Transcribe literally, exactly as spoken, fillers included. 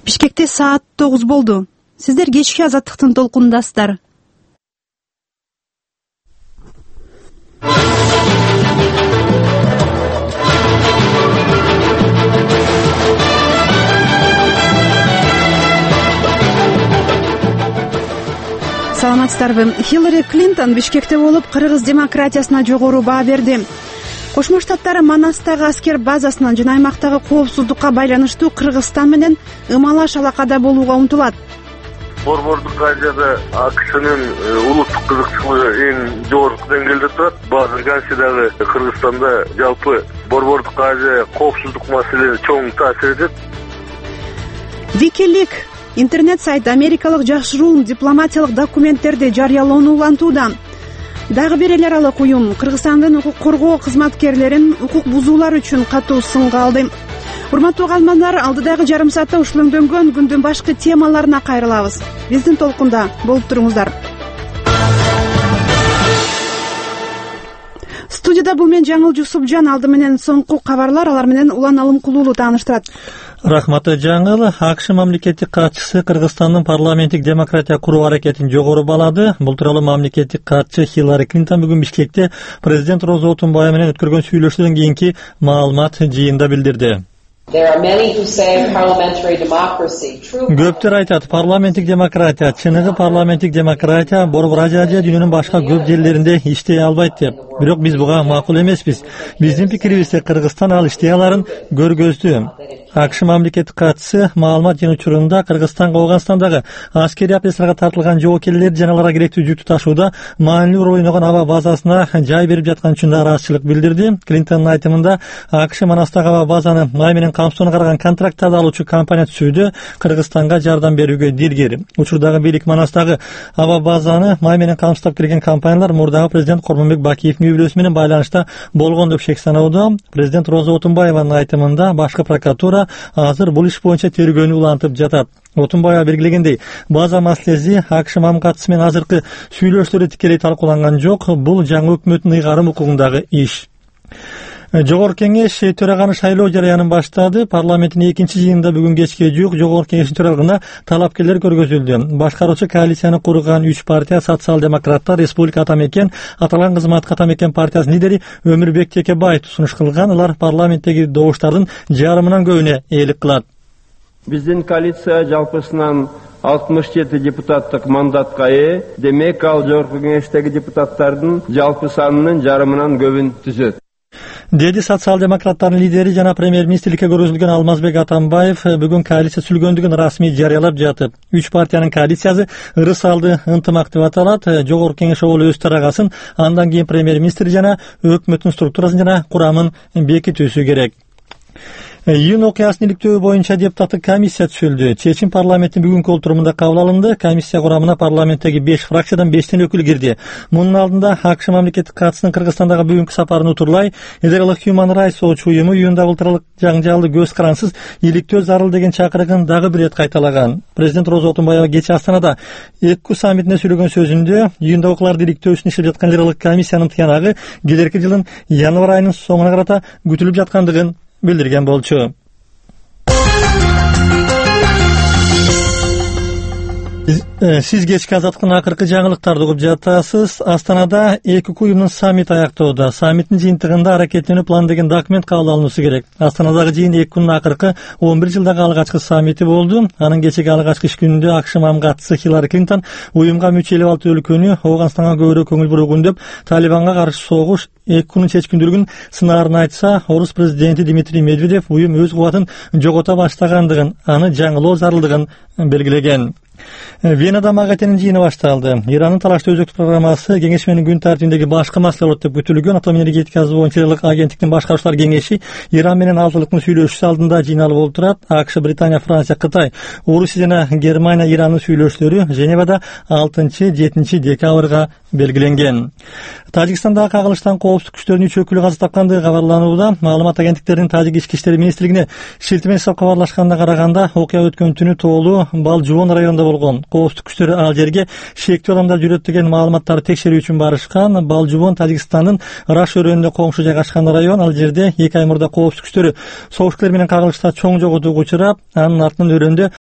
Бишкекте саат тогуз болду. Сиздер кечки азаттыктын толкунундасыздар. Саламатсыздарбы? Хиллари Клинтон Бишкекте болуп, кыргыз демократиясына жогору баа берди. Кошмо Штаттар Манастагы аскер базасынан жана аймактагы коопсуздукка байланыштуу Кыргызстан менен ымалаш алакада болууга умтулат. Борбордук Азияда АКШнын улуттук кызыкчылыгы эң жогорку деңгээлде турат. Баары ганси дагы Кыргызстанда жалпы Борбордук Азия коопсуздук маселеси чоң таасир этет. Wikileaks интернет сайт америкалык жашыруун дипломатиялык документтерди жарыялоону улантууда. Дагы бир эл аралык уюм Кыргызстандын укук коргоо кызматкерлерин укук бузуулар үчүн катуу сынга алды. Урматтуу калмандар, алдыдагы жарым саатта ушул өңдөнгөн күндүн башкы темаларына кайрылабыз. Биздин толкунда болуп туруңуздар. Студияда бул мен Жаңыл Жусупжан, алды менен соңку кабарлар, алар менен Улан Алымкулуулу тааныштырат. Рахматы Жаңыл. АКШ мамлекеттик катчысы Кыргызстандын парламенттик демократия куруу аракетин жогору баалады. Бул тууралуу мамлекеттик катчы Хиллари Клинтон бүгүн Бишкекте президент Роза Отунбаева менен өткөргөн сүйлөшүүдөн кийинки маалымат жыйында билдирди. Көптөр айтат, парламенттик демократия, чыныгы парламенттик демократия Борбор Азия же дүйнөнүн башка көп жерлеринде иштей албайт деп. Бирок биз буга макул эмеспиз. Биздин пикирибизде Кыргызстан ал иштей аларын көргөздү. АКШ мамлекеттик катчысы маалымат жыйын учурунда Кыргызстанга Ооганстандагы аскерий операцияга тартылган жоокерлерди жана аларга керектүү жүктү ташууда маанилүү роль ойногон аба базасына жай берип жаткан үчүн нааразычылык билдирди. Клинтондун айтымында АКШ Манастагы аба базаны май менен камсыздоону караган контракттарды алуучу компания түзүүдө Кыргызстанга жардам берүүгө дилгер. Учурдагы бийлик Манастагы аба базаны май менен камсыздап келген компаниялар мурдагы президент Курманбек Бакиевдин үй-бүлөсү менен байланышта болгон деп шек саноодо. Президент Роза Отунбаеванын айтымында башкы прокуратура азыр бул иш боюнча тергөөнү улантып жатат. Отунбаева белгилегендей, база маселеси АКШ мамлекатчысы менен азыркы сүйлөшүүлөрдө тикелей талкууланган жок. Бул жаңы өкмөттүн ыйгарым укугундагы иш. Жогорку кеңеш төраганы шайлоо жарыянын баштады. Парламенттин экинчи жыйынында бүгүн кечке жук Жогорку кеңештин төралыгына талапкерлер көргөзүлдү. Башкаруучу коалицияны курган үч партия социал-демократтар, Республика Атамекен, аталган кызматка Атамекен партиясынын лидери Өмүрбек Текебаев сунуш кылган. Алар парламенттеги добуштардын жарымынан көбүнө ээлик кылат. Биздин коалиция жалпысынан алтымыш жети депутаттык мандатка ээ, демек ал Жогорку кеңештеги депутаттардын жалпы санынын жарымынан көбүн түзөт. Деди социал-демократтардын лидери жана премьер-министрликке көргөзүлгөн Алмазбек Атамбаев бүгүн коалиция сүлгөндүгүн расмий жарыялап жатып, үч партиянын коалициясы ырыс алды ынтымак деп аталат. Жогорку кеңеш оболу өз тарагасын, андан кийин премьер-министр жана өкмөттүн структурасын жана курамын бекитүүсү керек. Июнь окуясын иликтөө боюнча депутаттык комиссия түзүлдү. Чечим парламенттин бүгүнкү отурумунда кабыл алынды. Комиссия курамына парламенттеги беш фракциядан бештен өкүл кирди. Мунун алдында АКШ мамлекеттик катчысынын Кыргызстандагы бүгүнкү сапарын утурлай, Эдералык Human Rights Watch уюму июнда улуттаралык жаңжалды көз карансыз иликтөө зарыл деген чакырыгын дагы бир ирет кайталаган. Президент Роза Отунбаева кечээ Астанада Экку саммитине сүйлөгөн сөзүндө июнда окууларды иликтөө үчүн иштеп жаткан Эдералык комиссиянын тыянагы келерки жылдын январь айынын соңуна карата күтүлүп жаткандыгын билдирген болчу. Сиз кечки азаттыктын акыркы жаңылыктарды угуп жатасыз. Астанада эки уюмдун саммити аяктоодо. Саммиттин жыйынтыгында аракеттенүү планы деген документ кабыл алынуусу керек. Астанадагы жыйын эки күндүн акыркы он бир жылдагы алгачкы саммити болду. Анын кечеги алгачкы иш күнүндө АКШ мамлекатчысы Хиллари Клинтон уюмга мүчөлүк алты өлкөнү Ооганстанга көбүрөөк көңүл буруугун деп, Талибанга каршы согуш эки күнүн чечкүндүлүгүн сынаарын айтса, орус президенти Дмитрий Медведев уюм өз кубатын жогото баштагандыгын, аны жаңылоо зарылдыгын белгилеген. Венада МАГАТЭнин жыйыны башталды. Ирандын талаштуу өзөктүк программасы кеңешменин күн тартибиндеги башкы маселе болот деп күтүлгөн. Атом энергетикасы боюнча агенттиктин башкаруучулар кеңеши Иран менен алтылыктын сүйлөшүүсү алдында жыйналып олтурат. АКШ, Британия, Франция, Кытай, Орусия жана Германия Ирандын сүйлөшүүлөрү Женевада алтынчы жетинчи декабрга белгиленген. Тажикстандагы кагылыштан коопсуздук күчтөрүнүн үч өкүлү каза тапкандыгы кабарланууда. Маалымат агенттиктеринин Тажик ички иштер министрлигине шилтеме жасап кабарлашканына караганда, окуя өткөн түнү тоолуу Балжубон районунда болгон. Коопсуздук күчтөрү ал жерге шектүү адамдар жүрөт деген маалыматтарды текшерүү үчүн барышкан. Балжубон Тажикстандын Раш өрөөнүнө коңшу жайгашкан район. Ал жерде эки ай мурда коопсуздук күчтөрү согуш менен кагылышта чоң жоготууга учурап, анын артынан өрөөндө